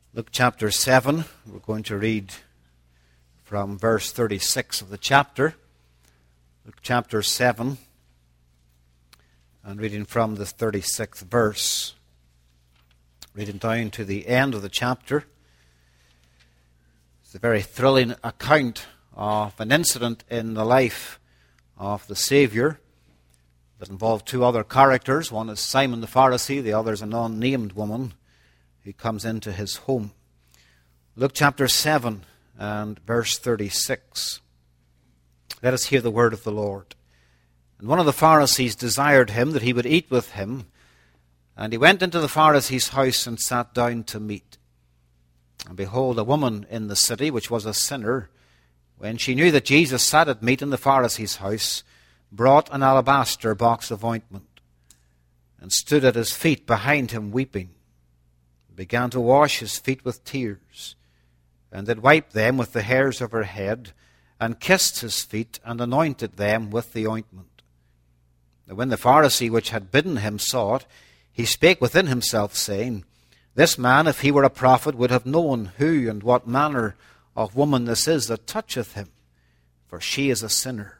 Luke chapter 7, we're going to read from verse 36 of the chapter. Luke chapter 7, and reading from the 36th verse. Reading down to the end of the chapter. It's a very thrilling account of an incident in the life of the Saviour that involved two other characters. One is Simon the Pharisee, the other is an unnamed woman who comes into his home. Luke chapter 7 and verse 36. Let us hear the word of the Lord. And one of the Pharisees desired him that he would eat with him. And he went into the Pharisee's house and sat down to meat. And behold, a woman in the city, which was a sinner, when she knew that Jesus sat at meat in the Pharisee's house, brought an alabaster box of ointment, and stood at his feet behind him weeping, and began to wash his feet with tears, and did wipe them with the hairs of her head, and kissed his feet, and anointed them with the ointment. And when the Pharisee which had bidden him saw it, he spake within himself, saying, This man, if he were a prophet, would have known who and what manner of woman this is that toucheth him, for she is a sinner.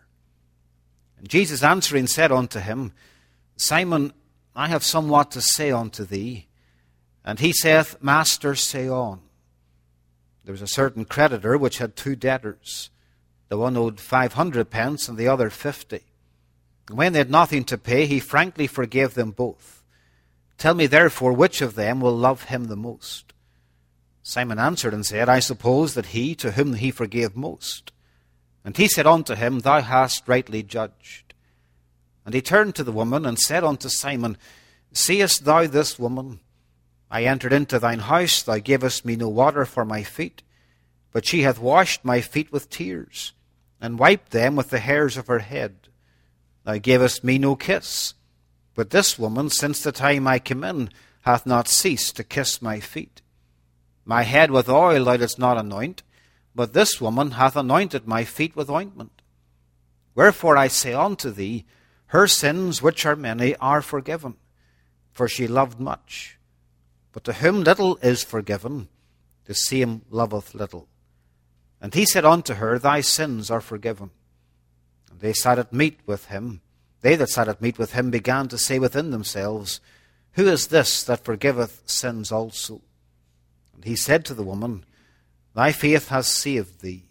And Jesus answering said unto him, Simon, I have somewhat to say unto thee. And he saith, Master, say on. There was a certain creditor which had two debtors. The one owed 500 pence, and the other 50. And when they had nothing to pay, he frankly forgave them both. Tell me therefore, which of them will love him the most? Simon answered and said, I suppose that he to whom he forgave most. And he said unto him, Thou hast rightly judged. And he turned to the woman and said unto Simon, Seest thou this woman? I entered into thine house, thou gavest me no water for my feet, but she hath washed my feet with tears, and wiped them with the hairs of her head. Thou gavest me no kiss, but this woman, since the time I came in, hath not ceased to kiss my feet. My head with oil thou didst not anoint, but this woman hath anointed my feet with ointment. Wherefore I say unto thee, her sins, which are many, are forgiven, for she loved much. But to whom little is forgiven, the same loveth little. And he said unto her, Thy sins are forgiven. And they that sat at meat with him began to say within themselves, Who is this that forgiveth sins also? And he said to the woman, Thy faith has saved thee.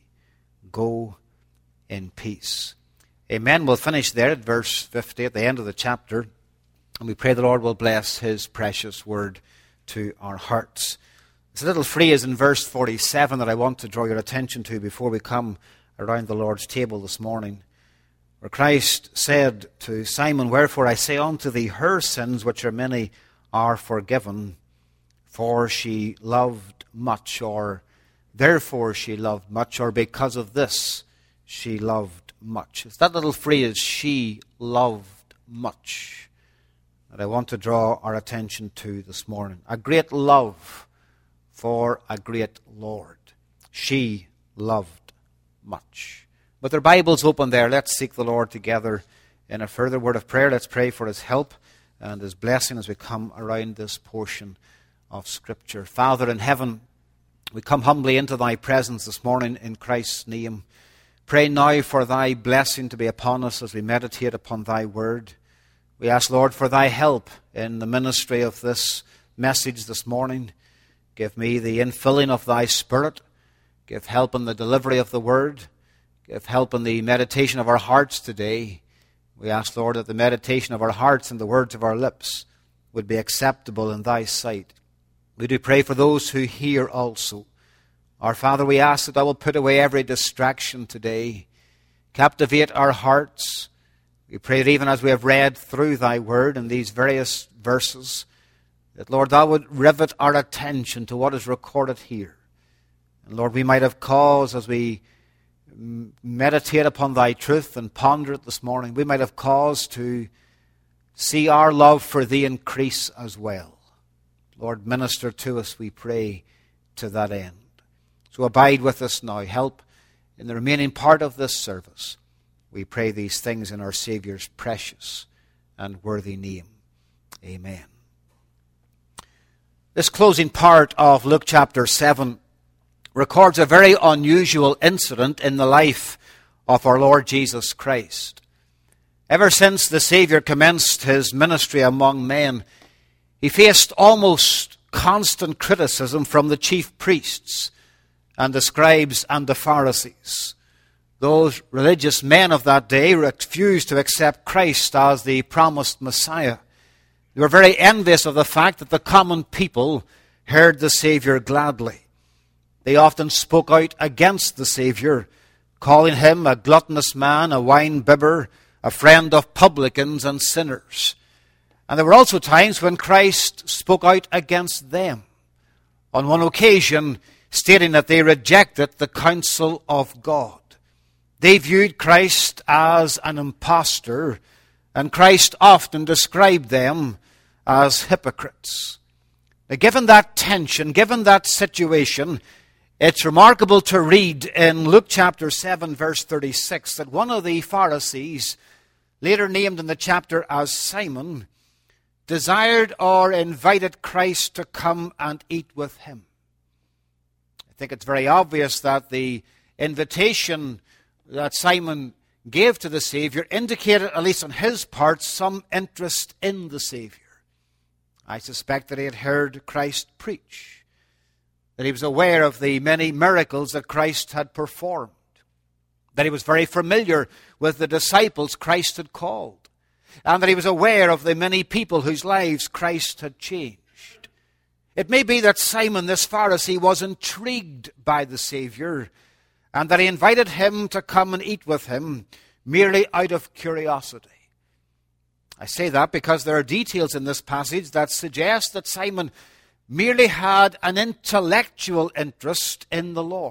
Go in peace. Amen. We'll finish there at verse 50 at the end of the chapter. And we pray the Lord will bless his precious word to our hearts. There's a little phrase in verse 47 that I want to draw your attention to before we come around the Lord's table this morning, where Christ said to Simon, Wherefore I say unto thee, her sins, which are many, are forgiven, for she loved much, or therefore she loved much, or because of this she loved much. It's that little phrase, she loved much, that I want to draw our attention to this morning. A great love for a great Lord. She loved much. With their Bibles open there, let's seek the Lord together in a further word of prayer. Let's pray for his help and his blessing as we come around this portion of Scripture. Father in heaven, we come humbly into thy presence this morning in Christ's name. Pray now for thy blessing to be upon us as we meditate upon thy word. We ask, Lord, for thy help in the ministry of this message this morning. Give me the infilling of thy Spirit. Give help in the delivery of the word. Give help in the meditation of our hearts today. We ask, Lord, that the meditation of our hearts and the words of our lips would be acceptable in thy sight. We do pray for those who hear also. Our Father, we ask that thou wilt put away every distraction today. Captivate our hearts. We pray that even as we have read through thy word in these various verses, that, Lord, thou would rivet our attention to what is recorded here. And, Lord, we might have cause as we meditate upon thy truth and ponder it this morning, we might have cause to see our love for thee increase as well. Lord, minister to us, we pray, to that end. So abide with us now. Help in the remaining part of this service. We pray these things in our Saviour's precious and worthy name. Amen. This closing part of Luke chapter 7 records a very unusual incident in the life of our Lord Jesus Christ. Ever since the Savior commenced his ministry among men, he faced almost constant criticism from the chief priests and the scribes and the Pharisees. Those religious men of that day refused to accept Christ as the promised Messiah. They were very envious of the fact that the common people heard the Savior gladly. They often spoke out against the Savior, calling him a gluttonous man, a wine-bibber, a friend of publicans and sinners. And there were also times when Christ spoke out against them. On one occasion, stating that they rejected the counsel of God. They viewed Christ as an impostor, and Christ often described them as hypocrites. Now, given that tension, given that situation, it's remarkable to read in Luke chapter 7, verse 36, that one of the Pharisees, later named in the chapter as Simon, desired or invited Christ to come and eat with him. I think it's very obvious that the invitation that Simon gave to the Savior indicated, at least on his part, some interest in the Savior. I suspect that he had heard Christ preach, that he was aware of the many miracles that Christ had performed, that he was very familiar with the disciples Christ had called, and that he was aware of the many people whose lives Christ had changed. It may be that Simon, this Pharisee, was intrigued by the Savior, and that he invited him to come and eat with him merely out of curiosity. I say that because there are details in this passage that suggest that Simon merely had an intellectual interest in the Lord.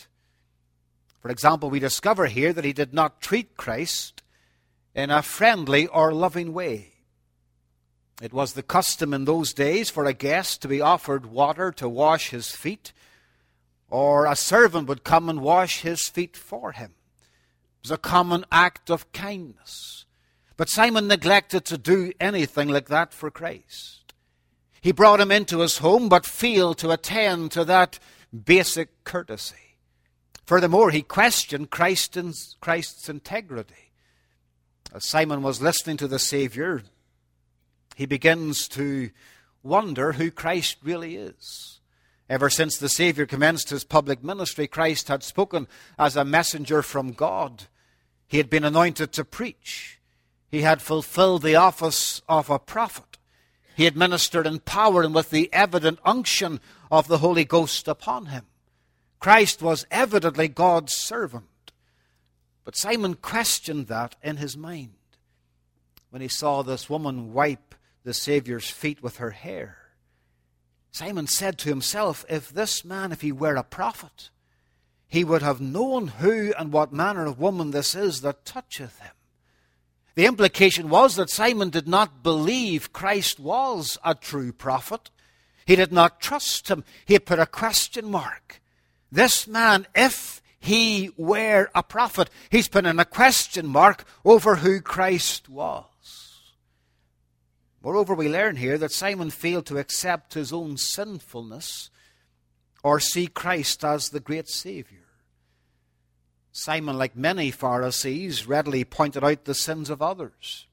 For example, we discover here that he did not treat Christ in a friendly or loving way. It was the custom in those days for a guest to be offered water to wash his feet, or a servant would come and wash his feet for him. It was a common act of kindness. But Simon neglected to do anything like that for Christ. He brought him into his home, but failed to attend to that basic courtesy. Furthermore, he questioned Christ's integrity. As Simon was listening to the Savior, he begins to wonder who Christ really is. Ever since the Savior commenced his public ministry, Christ had spoken as a messenger from God. He had been anointed to preach. He had fulfilled the office of a prophet. He had ministered in power and with the evident unction of the Holy Ghost upon him. Christ was evidently God's servant. But Simon questioned that in his mind when he saw this woman wipe the Savior's feet with her hair. Simon said to himself, if this man, if he were a prophet, he would have known who and what manner of woman this is that toucheth him. The implication was that Simon did not believe Christ was a true prophet. He did not trust him. He had put a question mark. This man, if he were a prophet, he's put in a question mark over who Christ was. Moreover, we learn here that Simon failed to accept his own sinfulness or see Christ as the great Savior. Simon, like many Pharisees, readily pointed out the sins of others,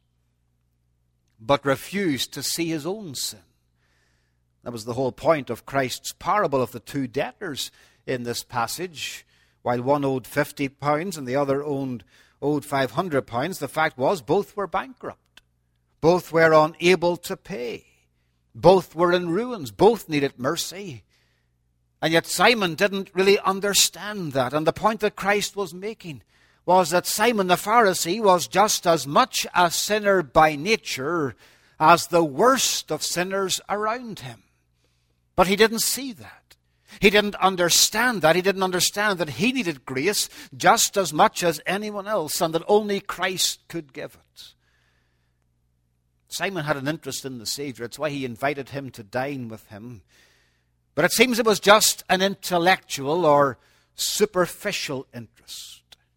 but refused to see his own sin. That was the whole point of Christ's parable of the two debtors in this passage. While one owed £50 and the other owed £500, the fact was both were bankrupt. Both were unable to pay. Both were in ruins. Both needed mercy. And yet Simon didn't really understand that. And the point that Christ was making was that Simon the Pharisee was just as much a sinner by nature as the worst of sinners around him. But he didn't see that. He didn't understand that. He didn't understand that he needed grace just as much as anyone else, and that only Christ could give it. Simon had an interest in the Savior. It's why he invited him to dine with him. But it seems it was just an intellectual or superficial interest.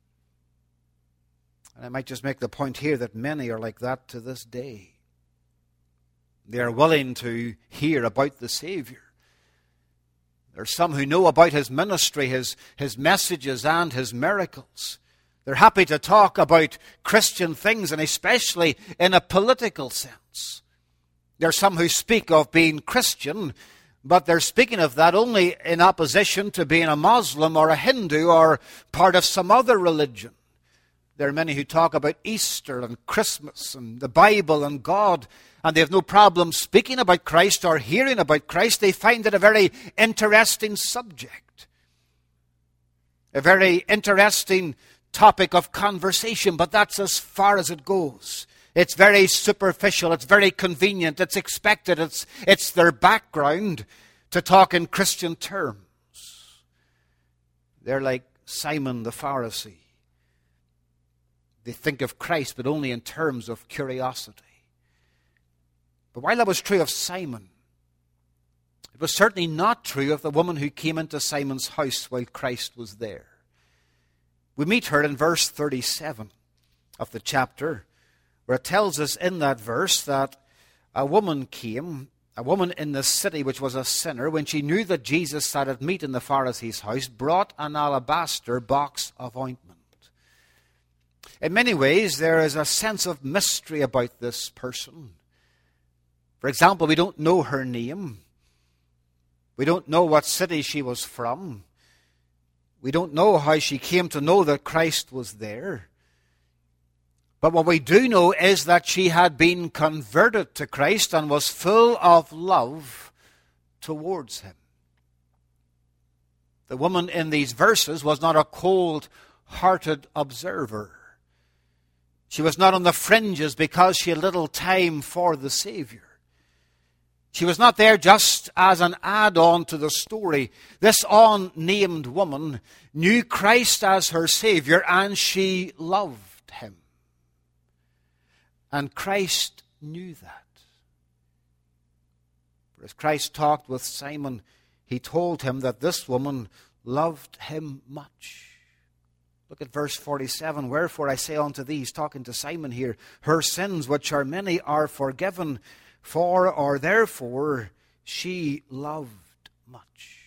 And I might just make the point here that many are like that to this day. They are willing to hear about the Savior. There's some who know about his ministry, his messages, and his miracles. They're happy to talk about Christian things, and especially in a political sense. There are some who speak of being Christian, but they're speaking of that only in opposition to being a Muslim or a Hindu or part of some other religion. There are many who talk about Easter and Christmas and the Bible and God, and they have no problem speaking about Christ or hearing about Christ. They find it a very interesting subject, a very interesting topic of conversation, but that's as far as it goes. It's very superficial, it's very convenient, it's expected, it's their background to talk in Christian terms. They're like Simon the Pharisee. They think of Christ, but only in terms of curiosity. But while that was true of Simon, it was certainly not true of the woman who came into Simon's house while Christ was there. We meet her in verse 37 of the chapter, where it tells us in that verse that a woman came, a woman in the city which was a sinner, when she knew that Jesus sat at meat in the Pharisee's house, brought an alabaster box of ointment. In many ways, there is a sense of mystery about this person. For example, we don't know her name. We don't know what city she was from. We don't know how she came to know that Christ was there. But what we do know is that she had been converted to Christ and was full of love towards him. The woman in these verses was not a cold-hearted observer. She was not on the fringes because she had little time for the Savior. She was not there just as an add-on to the story. This unnamed woman knew Christ as her Savior, and she loved him. And Christ knew that. For as Christ talked with Simon, he told him that this woman loved him much. Look at verse 47. Wherefore I say unto thee, he's talking to Simon here, her sins, which are many, are forgiven, for or therefore she loved much.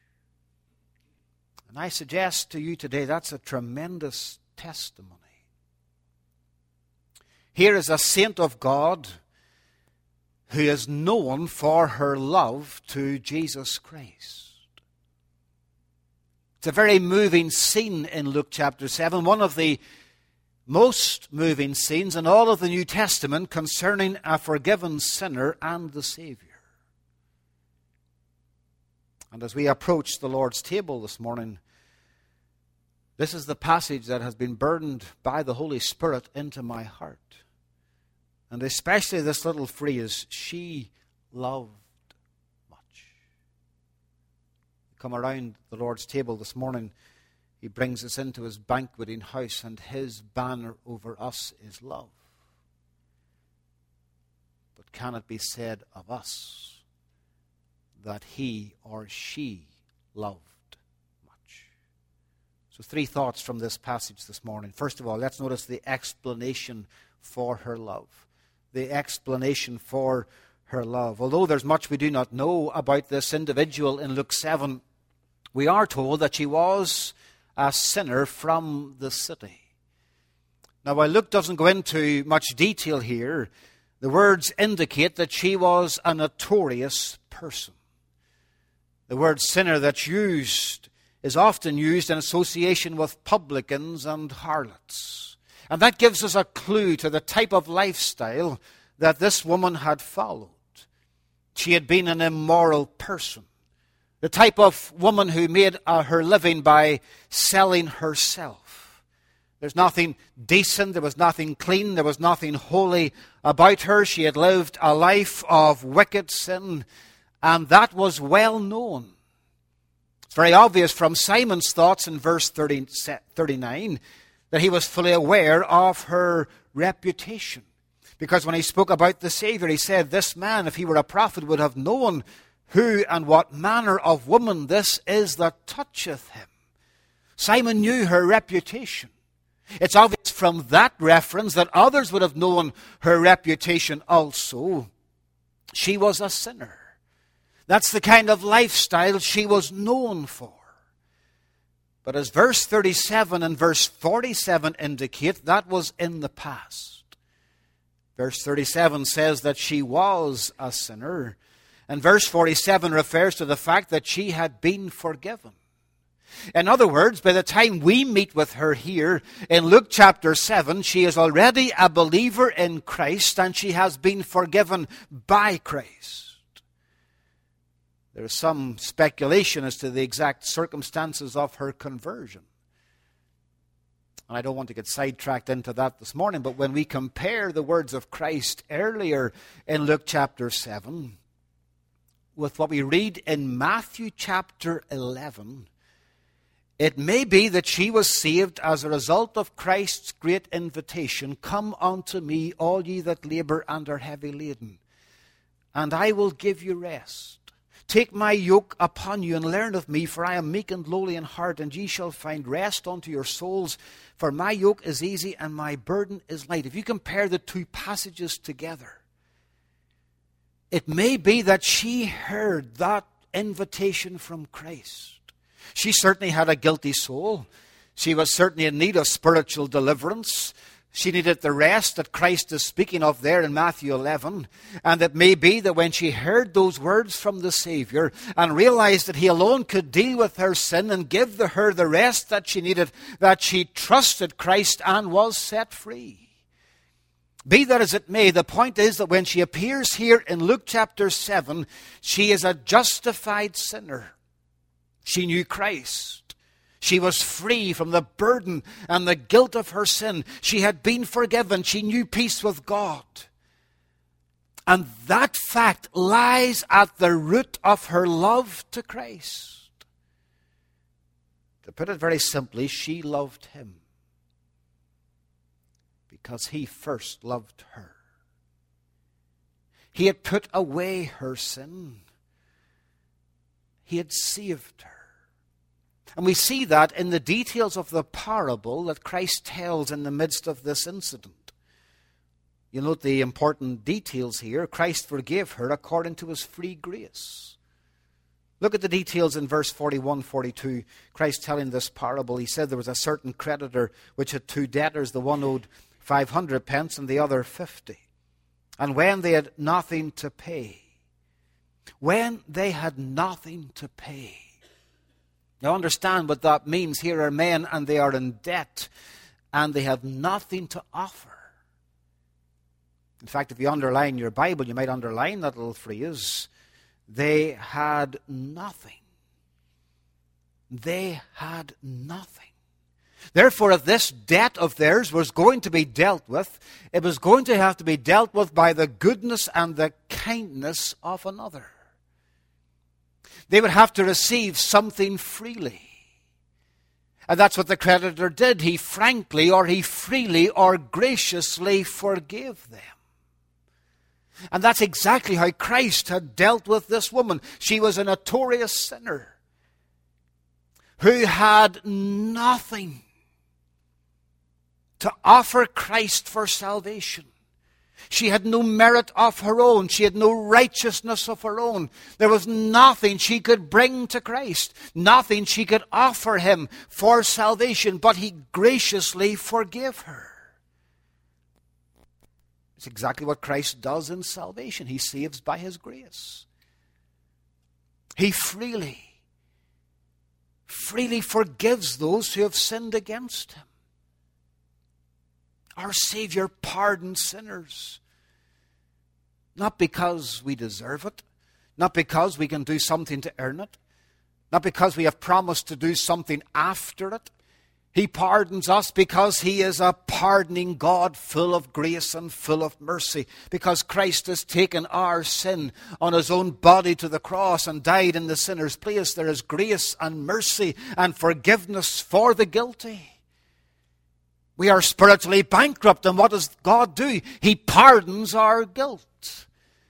And I suggest to you today that's a tremendous testimony. Here is a saint of God who is known for her love to Jesus Christ. It's a very moving scene in Luke chapter 7, one of the most moving scenes in all of the New Testament concerning a forgiven sinner and the Savior. And as we approach the Lord's table this morning, this is the passage that has been burdened by the Holy Spirit into my heart. And especially this little phrase, she loved much. Come around the Lord's table this morning, he brings us into his banqueting house, and his banner over us is love. But can it be said of us that he or she loved much? So 3 thoughts from this passage this morning. First of all, let's notice the explanation for her love. The explanation for her love. Although there's much we do not know about this individual in Luke 7, we are told that she was a sinner from the city. Now, while Luke doesn't go into much detail here, the words indicate that she was a notorious person. The word sinner that's used is often used in association with publicans and harlots. And that gives us a clue to the type of lifestyle that this woman had followed. She had been an immoral person. The type of woman who made her living by selling herself. There's nothing decent, there was nothing clean, there was nothing holy about her. She had lived a life of wicked sin, and that was well known. It's very obvious from Simon's thoughts in verse 39 that he was fully aware of her reputation. Because when he spoke about the Savior, he said, this man, if he were a prophet, would have known who and what manner of woman this is that toucheth him. Simon knew her reputation. It's obvious from that reference that others would have known her reputation also. She was a sinner. That's the kind of lifestyle she was known for. But as verse 37 and verse 47 indicate, that was in the past. Verse 37 says that she was a sinner, and verse 47 refers to the fact that she had been forgiven. In other words, by the time we meet with her here in Luke chapter 7, she is already a believer in Christ, and she has been forgiven by Christ. There is some speculation as to the exact circumstances of her conversion. And I don't want to get sidetracked into that this morning, but when we compare the words of Christ earlier in Luke chapter 7 with what we read in Matthew chapter 11, it may be that she was saved as a result of Christ's great invitation, "Come unto me, all ye that labor and are heavy laden, and I will give you rest. Take my yoke upon you and learn of me, for I am meek and lowly in heart, and ye shall find rest unto your souls. For my yoke is easy and my burden is light." If you compare the two passages together, it may be that she heard that invitation from Christ. She certainly had a guilty soul. She was certainly in need of spiritual deliverance. She needed the rest that Christ is speaking of there in Matthew 11. And it may be that when she heard those words from the Savior and realized that He alone could deal with her sin and give her the rest that she needed, that she trusted Christ and was set free. Be that as it may, the point is that when she appears here in Luke chapter 7, she is a justified sinner. She knew Christ. She was free from the burden and the guilt of her sin. She had been forgiven. She knew peace with God. And that fact lies at the root of her love to Christ. To put it very simply, she loved Him because He first loved her. He had put away her sin. He had saved her. And we see that in the details of the parable that Christ tells in the midst of this incident. You note the important details here. Christ forgave her according to His free grace. Look at the details in verse 41, 42. Christ telling this parable, He said there was a certain creditor which had two debtors. The one owed 500 pence and the other 50. And when they had nothing to pay. Now understand what that means. Here are men and they are in debt and they have nothing to offer. In fact, if you underline your Bible, you might underline that little phrase. They had nothing. They had nothing. Therefore, if this debt of theirs was going to be dealt with, it was going to have to be dealt with by the goodness and the kindness of another. They would have to receive something freely. And that's what the creditor did. He frankly or he freely or graciously forgave them. And that's exactly how Christ had dealt with this woman. She was a notorious sinner who had nothing to offer Christ for salvation. She had no merit of her own. She had no righteousness of her own. There was nothing she could bring to Christ. Nothing she could offer Him for salvation. But He graciously forgave her. It's exactly what Christ does in salvation. He saves by His grace. He freely forgives those who have sinned against Him. Our Savior pardons sinners. Not because we deserve it. Not because we can do something to earn it. Not because we have promised to do something after it. He pardons us because He is a pardoning God, full of grace and full of mercy. Because Christ has taken our sin on His own body to the cross and died in the sinner's place. There is grace and mercy and forgiveness for the guilty. We are spiritually bankrupt, and what does God do? He pardons our guilt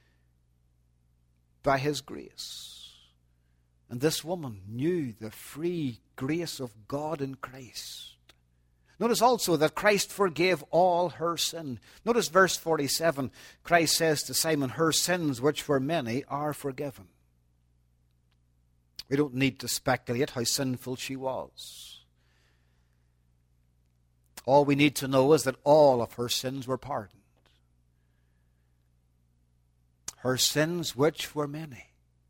by His grace. And this woman knew the free grace of God in Christ. Notice also that Christ forgave all her sin. Notice verse 47. Christ says to Simon, her sins, which were many, are forgiven. We don't need to speculate how sinful she was. All we need to know is that all of her sins were pardoned. Her sins, which were many,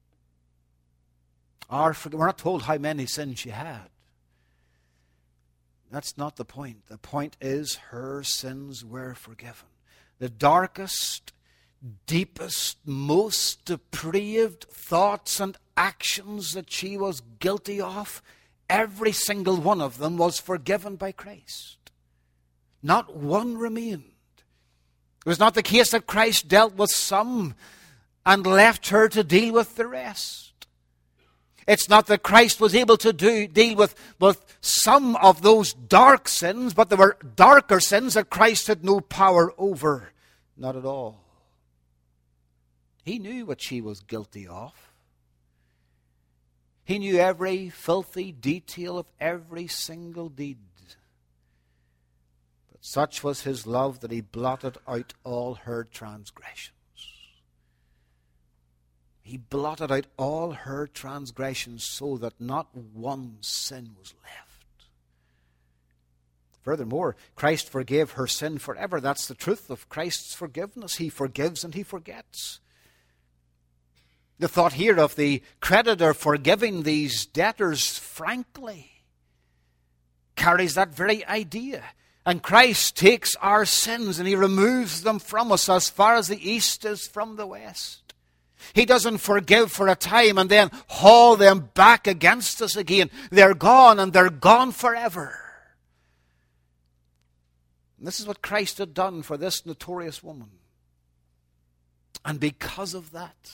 are forgiven. We're not told how many sins she had. That's not the point. The point is her sins were forgiven. The darkest, deepest, most depraved thoughts and actions that she was guilty of, every single one of them was forgiven by Christ. Not one remained. It was not the case that Christ dealt with some and left her to deal with the rest. It's not that Christ was able to deal with some of those dark sins, but there were darker sins that Christ had no power over. Not at all. He knew what she was guilty of. He knew every filthy detail of every single deed. But such was his love that he blotted out all her transgressions. He blotted out all her transgressions so that not one sin was left. Furthermore, Christ forgave her sin forever. That's the truth of Christ's forgiveness. He forgives and he forgets. The thought here of the creditor forgiving these debtors frankly carries that very idea. And Christ takes our sins and he removes them from us as far as the east is from the west. He doesn't forgive for a time and then haul them back against us again. They're gone and they're gone forever. And this is what Christ had done for this notorious woman. And because of that,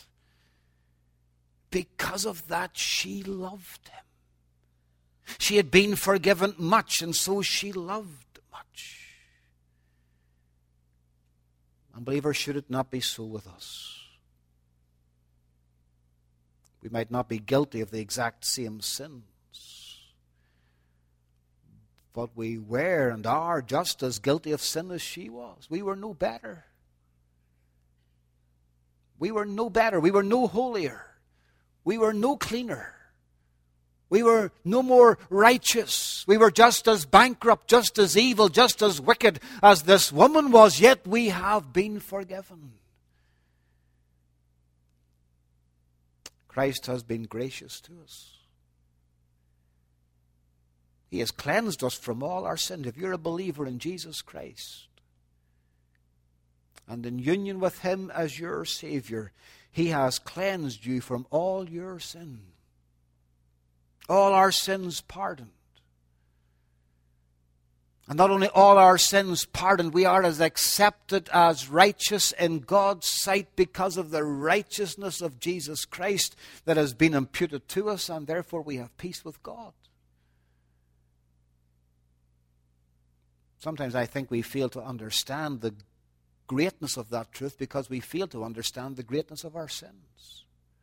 she loved him. She had been forgiven much, and so she loved much. Unbeliever, should it not be so with us? We might not be guilty of the exact same sins, but we were and are just as guilty of sin as she was. We were no better. We were no better. We were no holier. We were no cleaner. We were no more righteous. We were just as bankrupt, just as evil, just as wicked as this woman was, yet we have been forgiven. Christ has been gracious to us. He has cleansed us from all our sins. If you're a believer in Jesus Christ and in union with him as your Savior, he has cleansed you from all your sin. All our sins pardoned. And not only all our sins pardoned, we are as accepted as righteous in God's sight because of the righteousness of Jesus Christ that has been imputed to us, and therefore we have peace with God. Sometimes I think we fail to understand the greatness of that truth because we fail to understand the greatness of our sins.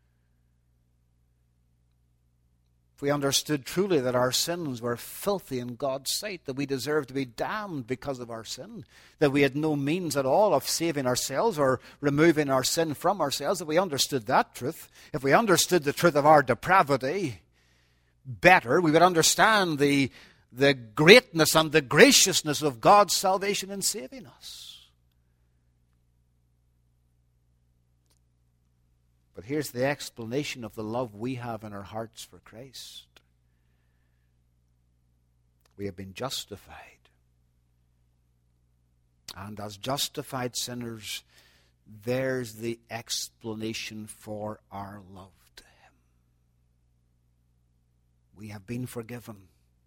If we understood truly that our sins were filthy in God's sight, that we deserved to be damned because of our sin, that we had no means at all of saving ourselves or removing our sin from ourselves, if we understood that truth, if we understood the truth of our depravity better, we would understand the greatness and the graciousness of God's salvation in saving us. But here's the explanation of the love we have in our hearts for Christ. We have been justified. And as justified sinners, there's the explanation for our love to him. We have been forgiven.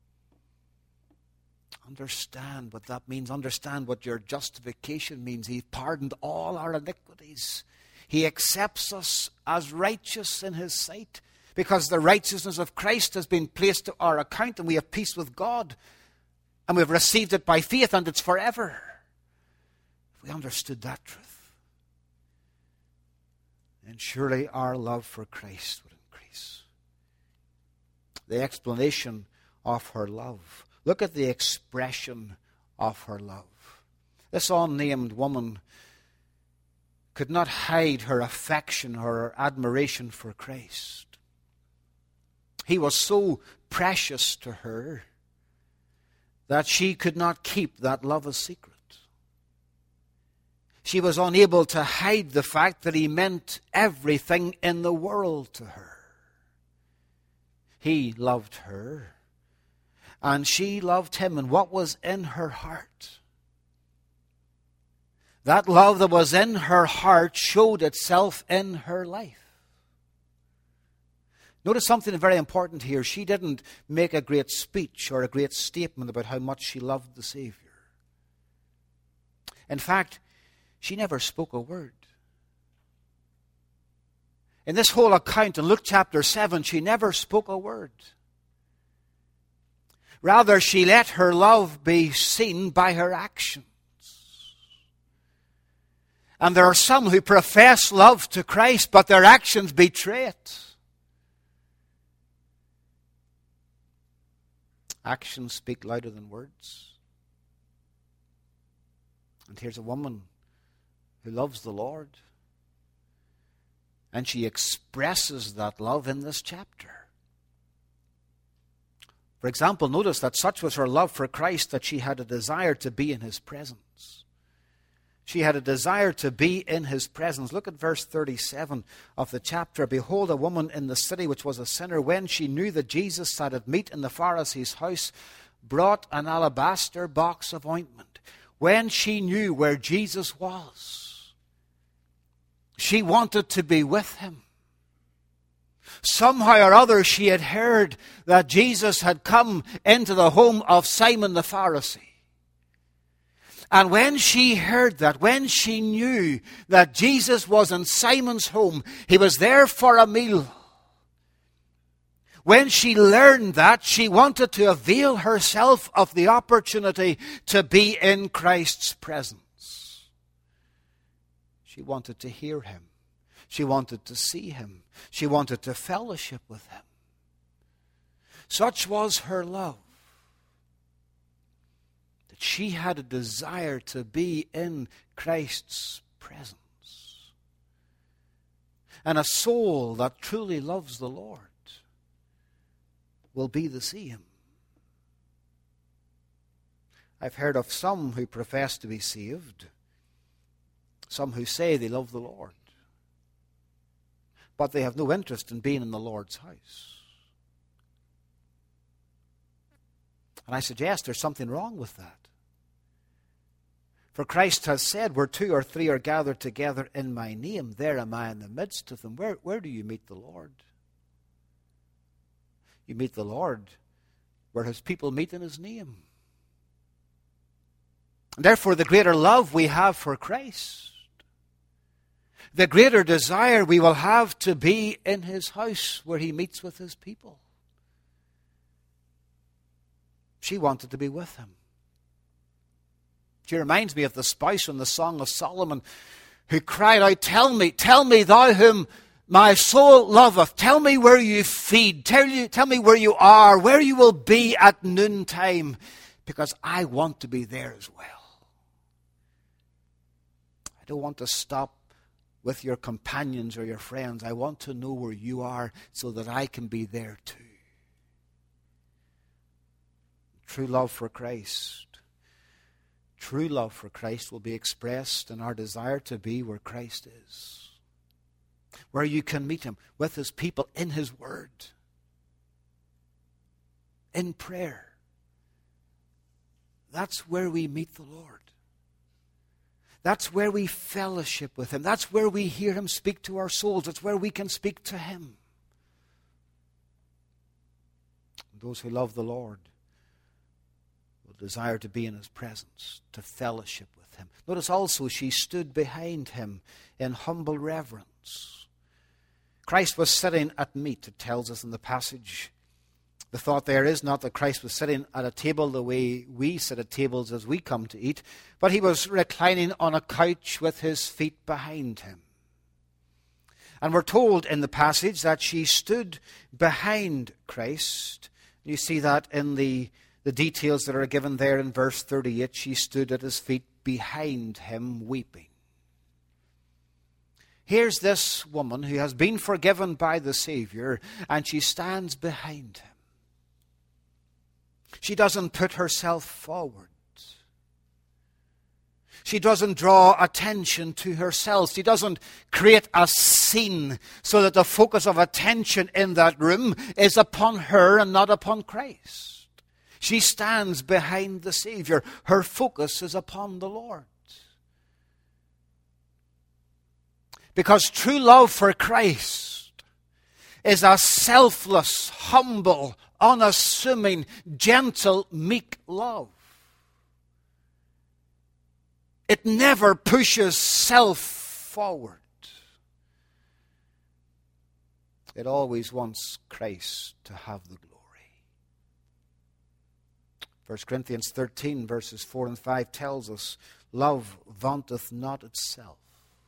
Understand what that means. Understand what your justification means. He pardoned all our iniquities. He accepts us as righteous in his sight because the righteousness of Christ has been placed to our account and we have peace with God and we've received it by faith and it's forever. If we understood that truth, then surely our love for Christ would increase. The explanation of her love. Look at the expression of her love. This unnamed woman could not hide her affection or her admiration for Christ. He was so precious to her that she could not keep that love a secret. She was unable to hide the fact that he meant everything in the world to her. He loved her, and she loved him, and what was in her heart, that love that was in her heart showed itself in her life. Notice something very important here. She didn't make a great speech or a great statement about how much she loved the Savior. In fact, she never spoke a word. In this whole account in Luke chapter 7, she never spoke a word. Rather, she let her love be seen by her actions. And there are some who profess love to Christ, but their actions betray it. Actions speak louder than words. And here's a woman who loves the Lord. And she expresses that love in this chapter. For example, notice that such was her love for Christ that she had a desire to be in his presence. She had a desire to be in his presence. Look at verse 37 of the chapter. Behold, a woman in the city which was a sinner, when she knew that Jesus sat at meat in the Pharisee's house, brought an alabaster box of ointment. When she knew where Jesus was, she wanted to be with him. Somehow or other she had heard that Jesus had come into the home of Simon the Pharisee. And when she heard that, when she knew that Jesus was in Simon's home, he was there for a meal. When she learned that, she wanted to avail herself of the opportunity to be in Christ's presence. She wanted to hear him. She wanted to see him. She wanted to fellowship with him. Such was her love, that she had a desire to be in Christ's presence. And a soul that truly loves the Lord will be to see him. I've heard of some who profess to be saved, some who say they love the Lord, but they have no interest in being in the Lord's house. And I suggest there's something wrong with that. For Christ has said, where two or three are gathered together in my name, there am I in the midst of them. Where do you meet the Lord? You meet the Lord where his people meet in his name. And therefore, the greater love we have for Christ, the greater desire we will have to be in his house where he meets with his people. She wanted to be with him. She reminds me of the spouse in the Song of Solomon who cried out, tell me thou whom my soul loveth. Tell me where you feed. Tell me where you are, where you will be at noontime, because I want to be there as well. I don't want to stop with your companions or your friends. I want to know where you are so that I can be there too. True love for Christ. True love for Christ will be expressed in our desire to be where Christ is. Where you can meet him with his people in his word. In prayer. That's where we meet the Lord. That's where we fellowship with him. That's where we hear him speak to our souls. It's where we can speak to him. Those who love the Lord will desire to be in his presence, to fellowship with him. Notice also she stood behind him in humble reverence. Christ was sitting at meat, it tells us in the passage. The thought there is not that Christ was sitting at a table the way we sit at tables as we come to eat, but he was reclining on a couch with his feet behind him. And we're told in the passage that she stood behind Christ. You see that in the details that are given there in verse 38. She stood at his feet behind him weeping. Here's this woman who has been forgiven by the Savior, and she stands behind him. She doesn't put herself forward. She doesn't draw attention to herself. She doesn't create a scene so that the focus of attention in that room is upon her and not upon Christ. She stands behind the Savior. Her focus is upon the Lord. Because true love for Christ is a selfless, humble, unassuming, gentle, meek love. It never pushes self forward. It always wants Christ to have the glory. 1 Corinthians 13 verses 4 and 5 tells us, love vaunteth not itself.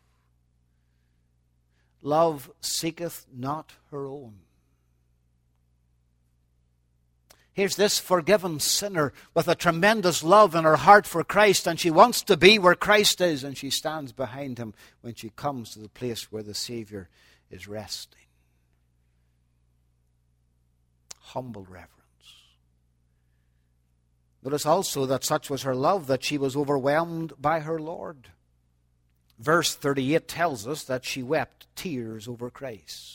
Love seeketh not her own. Here's this forgiven sinner with a tremendous love in her heart for Christ, and she wants to be where Christ is, and she stands behind him when she comes to the place where the Savior is resting. Humble reverence. Notice also that such was her love that she was overwhelmed by her Lord. Verse 38 tells us that she wept tears over Christ.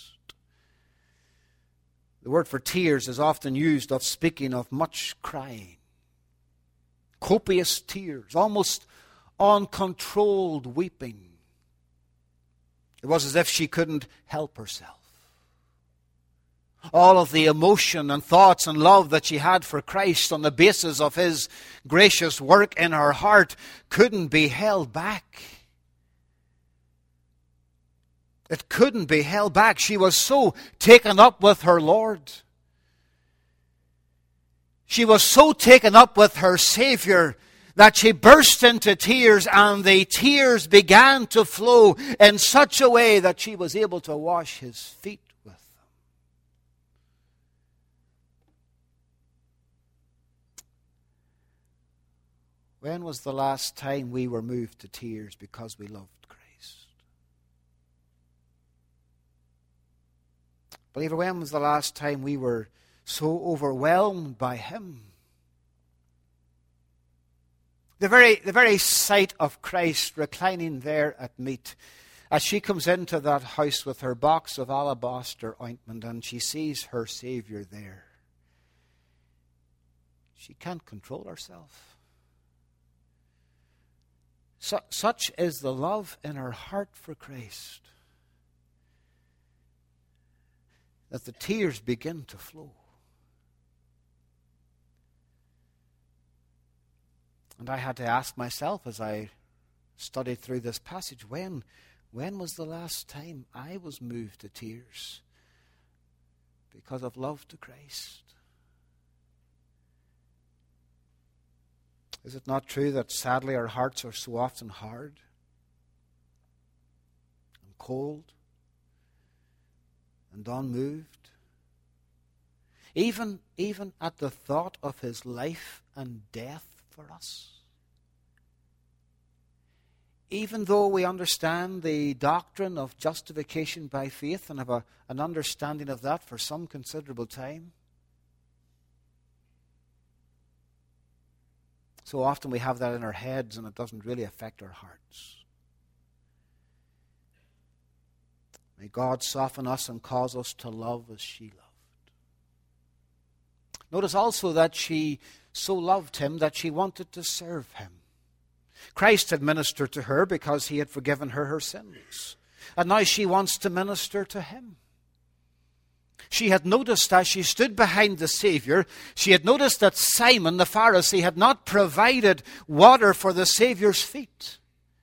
The word for tears is often used of speaking of much crying. Copious tears, almost uncontrolled weeping. It was as if she couldn't help herself. All of the emotion and thoughts and love that she had for Christ on the basis of his gracious work in her heart couldn't be held back. It couldn't be held back. She was so taken up with her Lord. She was so taken up with her Savior that she burst into tears, and the tears began to flow in such a way that she was able to wash his feet with them. When was the last time we were moved to tears because we loved Christ? Believer, when was the last time we were so overwhelmed by him? The very sight of Christ reclining there at meat, as she comes into that house with her box of alabaster ointment and she sees her Savior there, she can't control herself. Such is the love in her heart for Christ that the tears begin to flow. And I had to ask myself as I studied through this passage, when was the last time I was moved to tears because of love to Christ? Is it not true that sadly our hearts are so often hard and cold and unmoved? Even at the thought of his life and death for us. Even though we understand the doctrine of justification by faith and have an understanding of that for some considerable time, so often we have that in our heads and it doesn't really affect our hearts. May God soften us and cause us to love as she loved. Notice also that she so loved him that she wanted to serve him. Christ had ministered to her because he had forgiven her sins. And now she wants to minister to him. She had noticed as she stood behind the Savior, she had noticed that Simon the Pharisee had not provided water for the Savior's feet.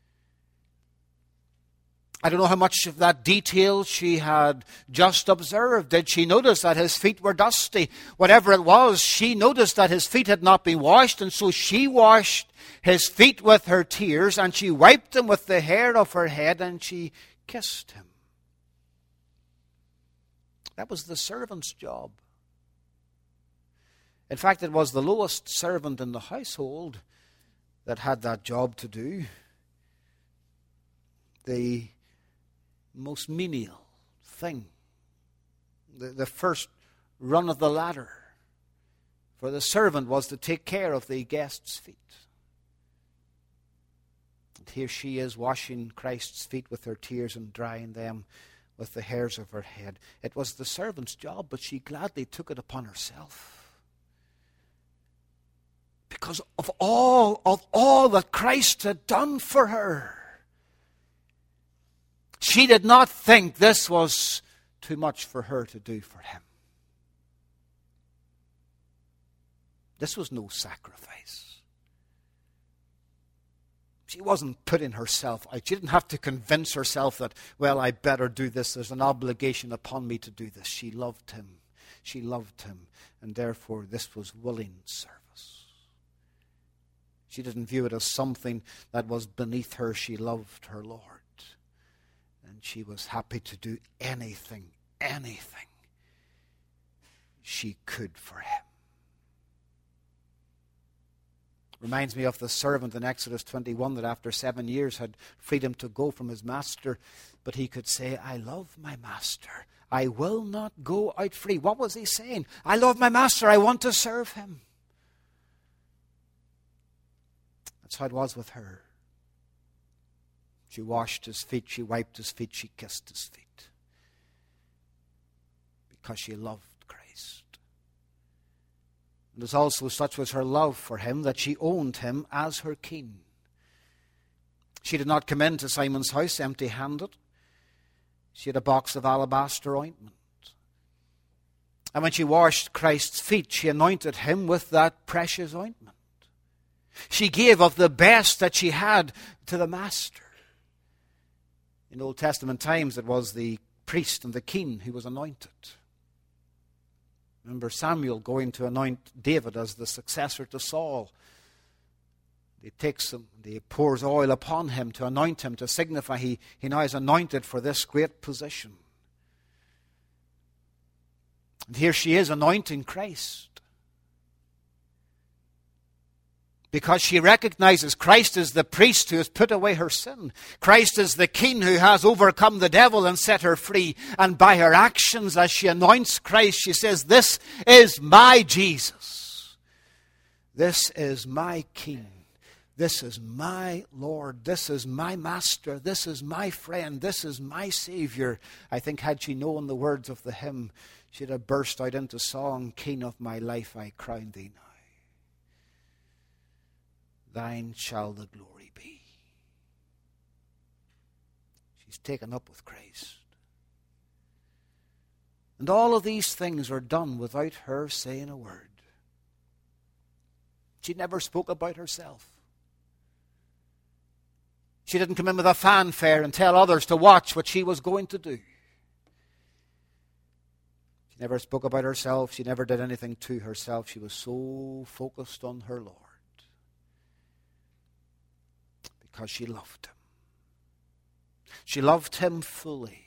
I don't know how much of that detail she had just observed. Did she notice that his feet were dusty? Whatever it was, she noticed that his feet had not been washed, and so she washed his feet with her tears, and she wiped them with the hair of her head, and she kissed him. That was the servant's job. In fact, it was the lowest servant in the household that had that job to do. The most menial thing, the first run of the ladder. For the servant was to take care of the guest's feet. And here she is washing Christ's feet with her tears and drying them with the hairs of her head. It was the servant's job, but she gladly took it upon herself. Because of all that Christ had done for her. She did not think this was too much for her to do for him. This was no sacrifice. She wasn't putting herself out. She didn't have to convince herself that, well, I better do this. There's an obligation upon me to do this. She loved him. She loved him. And therefore, this was willing service. She didn't view it as something that was beneath her. She loved her Lord. And she was happy to do anything she could for him. Reminds me of the servant in Exodus 21 that after 7 years had freedom to go from his master, but he could say, I love my master. I will not go out free. What was he saying? I love my master. I want to serve him. That's how it was with her. She washed his feet. She wiped his feet. She kissed his feet. Because she loved Christ. And as also such was her love for him that she owned him as her king. She did not come into Simon's house empty-handed. She had a box of alabaster ointment. And when she washed Christ's feet, she anointed him with that precious ointment. She gave of the best that she had to the Master. In Old Testament times, it was the priest and the king who was anointed. Remember Samuel going to anoint David as the successor to Saul. He takes him, he pours oil upon him to anoint him, to signify he now is anointed for this great position. And here she is anointing Christ. Because she recognizes Christ is the priest who has put away her sin. Christ is the king who has overcome the devil and set her free. And by her actions, as she anoints Christ, she says, this is my Jesus. This is my King. This is my Lord. This is my Master. This is my friend. This is my Savior. I think had she known the words of the hymn, she'd have burst out into song, King of my life, I crown thee now. Thine shall the glory be. She's taken up with Christ. And all of these things are done without her saying a word. She never spoke about herself. She didn't come in with a fanfare and tell others to watch what she was going to do. She never spoke about herself. She never did anything to herself. She was so focused on her Lord. Because she loved him. She loved him fully.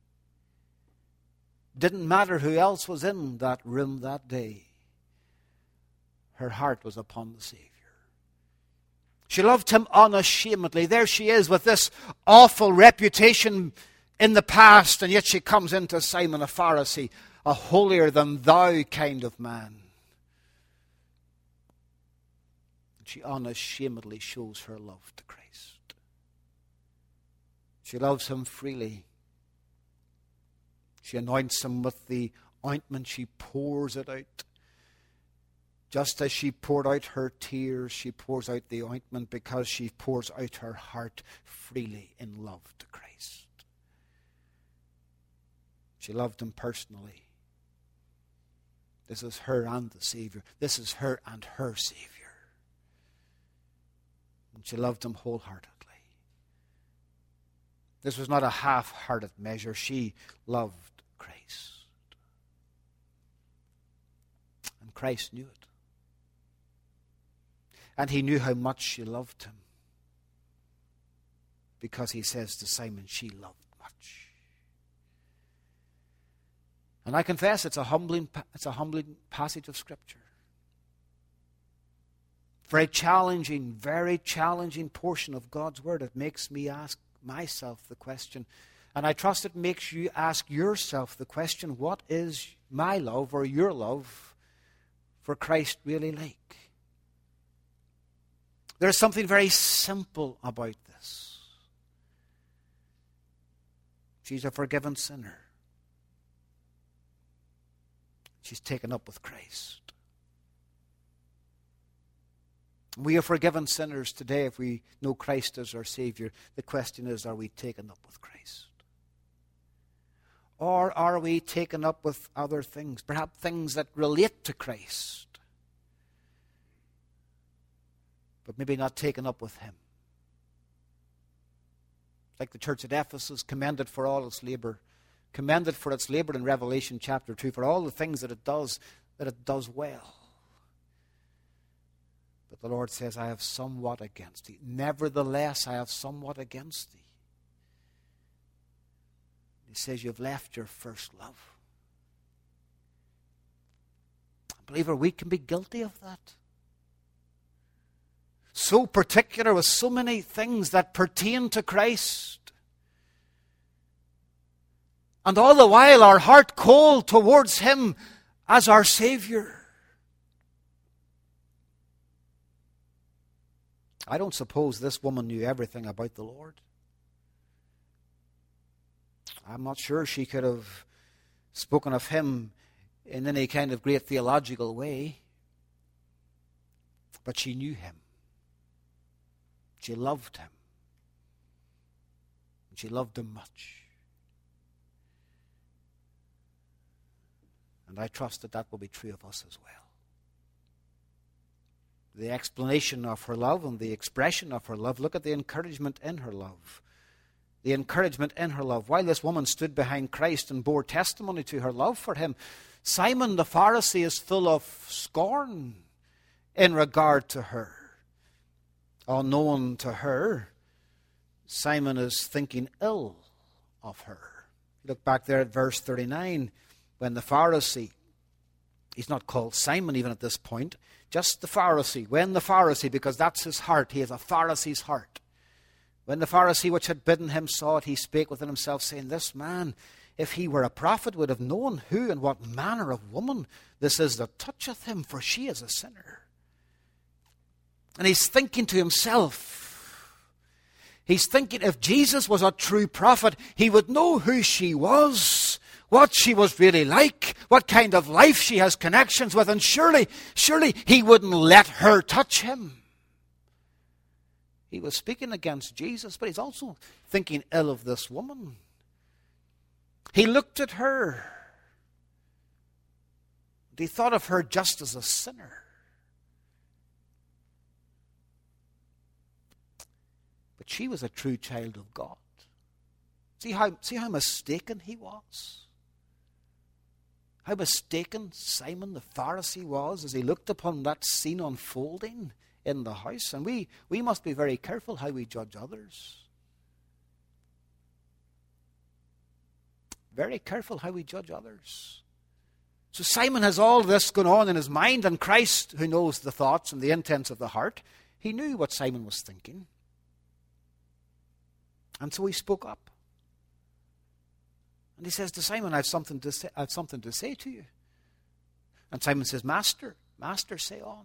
Didn't matter who else was in that room that day. Her heart was upon the Savior. She loved him unashamedly. There she is with this awful reputation in the past, and yet she comes into Simon a Pharisee, a holier-than-thou kind of man. She unashamedly shows her love to Christ. She loves him freely. She anoints him with the ointment. She pours it out. Just as she poured out her tears, she pours out the ointment because she pours out her heart freely in love to Christ. She loved him personally. This is her and the Savior. This is her and her Savior. And she loved him wholeheartedly. This was not a half-hearted measure. She loved Christ. And Christ knew it. And he knew how much she loved him. Because he says to Simon, she loved much. And I confess it's a humbling passage of Scripture. Very challenging portion of God's Word. It makes me ask myself the question, And I trust it makes you ask yourself the question, what is my love or your love for Christ really like? There's something very simple about this. She's a forgiven sinner. She's taken up with Christ. We are forgiven sinners today if we know Christ as our Savior. The question is, are we taken up with Christ? Or are we taken up with other things, perhaps things that relate to Christ, but maybe not taken up with Him? Like the church at Ephesus, commended for all its labor, commended for its labor in Revelation chapter 2, for all the things that it does well. But the Lord says, I have somewhat against thee. Nevertheless, I have somewhat against thee. He says, you've left your first love. Believer, we can be guilty of that. So particular with so many things that pertain to Christ. And all the while our heart cold towards Him as our Savior. I don't suppose this woman knew everything about the Lord. I'm not sure she could have spoken of Him in any kind of great theological way. But she knew Him. She loved Him. And she loved Him much. And I trust that that will be true of us as well. The explanation of her love and the expression of her love. Look at the encouragement in her love. The encouragement in her love. While this woman stood behind Christ and bore testimony to her love for Him, Simon the Pharisee is full of scorn in regard to her. Unknown to her, Simon is thinking ill of her. Look back there at verse 39, when the Pharisee, he's not called Simon even at this point, just the Pharisee. When the Pharisee, because that's his heart, he has a Pharisee's heart. When the Pharisee which had bidden him saw it, he spake within himself, saying, this man, if he were a prophet, would have known who and what manner of woman this is that toucheth him, for she is a sinner. And he's thinking to himself, he's thinking if Jesus was a true prophet, he would know who she was, what she was really like, what kind of life she has connections with, and surely he wouldn't let her touch him. He was speaking against Jesus, but he's also thinking ill of this woman. He looked at her. And he thought of her just as a sinner. But she was a true child of God. See how mistaken he was? How mistaken Simon the Pharisee was as he looked upon that scene unfolding in the house. And we must be very careful how we judge others. Very careful how we judge others. So Simon has all this going on in his mind, and Christ, who knows the thoughts and the intents of the heart, he knew what Simon was thinking. And so he spoke up. And he says to Simon, I have something to say to you. And Simon says, Master, say on.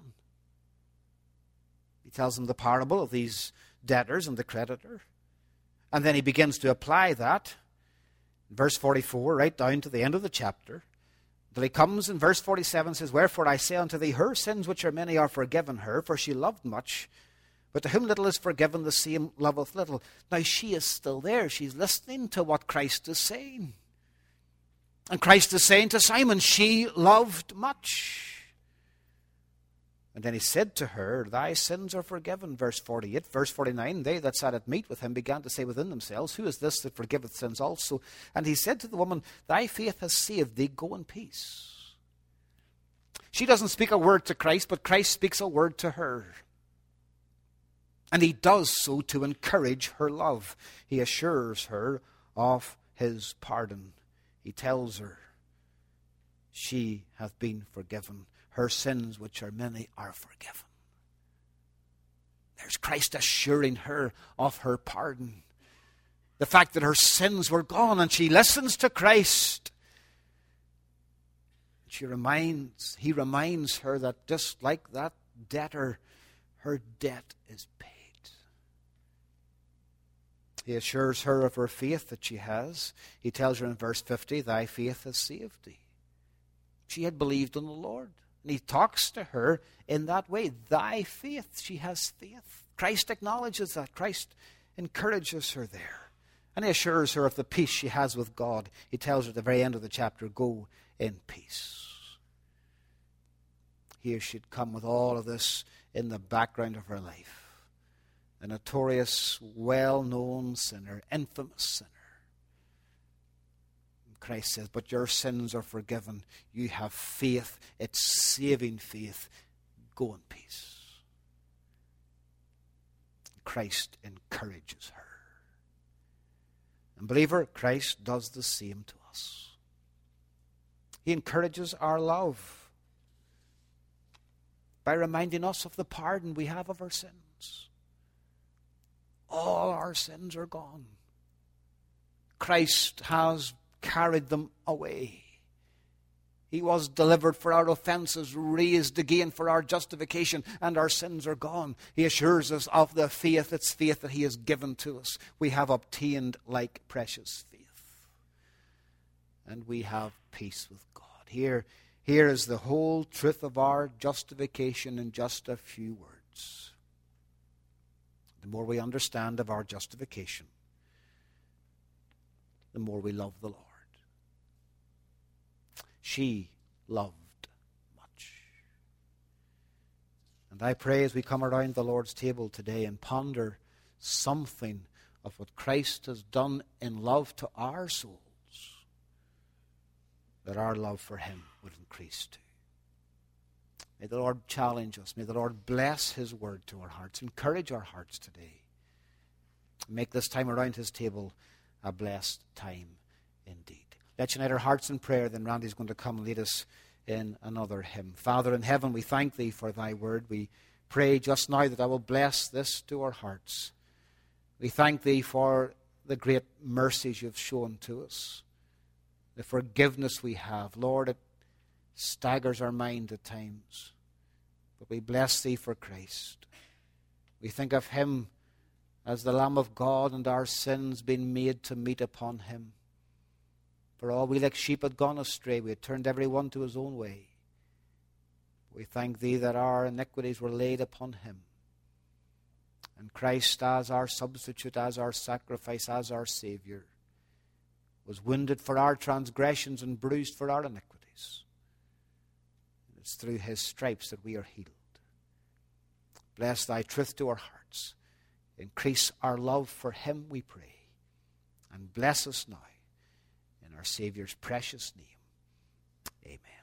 He tells him the parable of these debtors and the creditor. And then he begins to apply that. Verse 44, right down to the end of the chapter. Till he comes in verse 47, says, wherefore I say unto thee, her sins which are many are forgiven her, for she loved much. But to whom little is forgiven, the same loveth little. Now she is still there. She's listening to what Christ is saying. And Christ is saying to Simon, she loved much. And then he said to her, thy sins are forgiven. Verse 48. Verse 49, they that sat at meat with him began to say within themselves, who is this that forgiveth sins also? And he said to the woman, thy faith has saved thee, go in peace. She doesn't speak a word to Christ, but Christ speaks a word to her. And he does so to encourage her love. He assures her of his pardon. He tells her she hath been forgiven. Her sins, which are many, are forgiven. There's Christ assuring her of her pardon. the fact that her sins were gone, and she listens to Christ. He reminds her that just like that debtor, her debt is paid. He assures her of her faith that she has. He tells her in verse 50, thy faith has saved thee. She had believed in the Lord. And he talks to her in that way. Thy faith, she has faith. Christ acknowledges that. Christ encourages her there. And he assures her of the peace she has with God. He tells her at the very end of the chapter, go in peace. Here she'd come with all of this in the background of her life. A notorious, well-known sinner, infamous sinner. And Christ says, but your sins are forgiven. You have faith. It's saving faith. Go in peace. Christ encourages her. And believer, Christ does the same to us. He encourages our love by reminding us of the pardon we have of our sins. All our sins are gone. Christ has carried them away. He was delivered for our offenses, raised again for our justification, and our sins are gone. He assures us of the faith, it's faith that he has given to us. We have obtained like precious faith. And we have peace with God. Here is the whole truth of our justification in just a few words. The more we understand of our justification, the more we love the Lord. She loved much. And I pray as we come around the Lord's table today and ponder something of what Christ has done in love to our souls, that our love for him would increase too. May the Lord challenge us. May the Lord bless his word to our hearts. Encourage our hearts today. Make this time around his table a blessed time indeed. Let's unite our hearts in prayer. Then Randy's going to come and lead us in another hymn. Father in heaven, we thank thee for thy word. We pray just now that I will bless this to our hearts. We thank thee for the great mercies you've shown to us. The forgiveness we have. Lord, it staggers our mind at times. But we bless thee for Christ. We think of him as the Lamb of God, and our sins being made to meet upon him. For all we like sheep had gone astray, we had turned every one to his own way. We thank thee that our iniquities were laid upon him. And Christ, as our substitute, as our sacrifice, as our Savior, was wounded for our transgressions and bruised for our iniquities. It's through his stripes that we are healed. Bless thy truth to our hearts. Increase our love for him, we pray. And bless us now in our Saviour's precious name. Amen.